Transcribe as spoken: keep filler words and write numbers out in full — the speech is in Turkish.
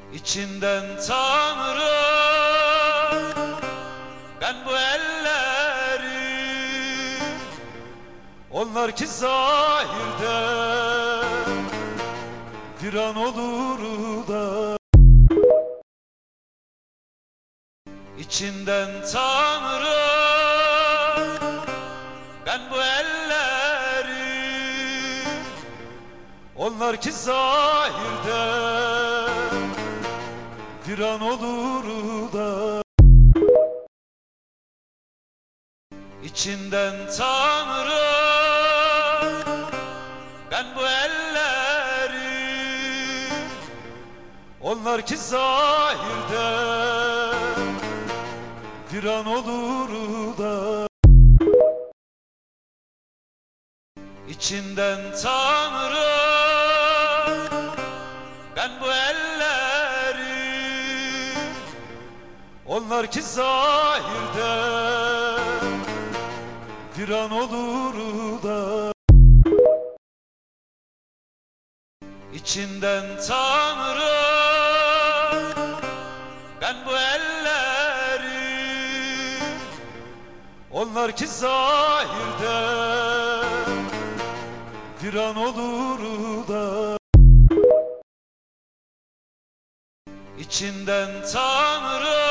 İçinden Tanrı, ben bu elleri, onlar ki zahirde viran olur da. İçinden Tanrı, ben bu elleri, onlar ki zahirde viran olur da. İçinden Tanrı, ben bu elleri, onlar ki zahirde viran olur da. İçinden Tanrı, ben bu elleri, onlar ki zahirde viran olur da. İçinden Tanrı, ben bu elleri, onlar ki zahirde viran olur da. İçinden Tanrı,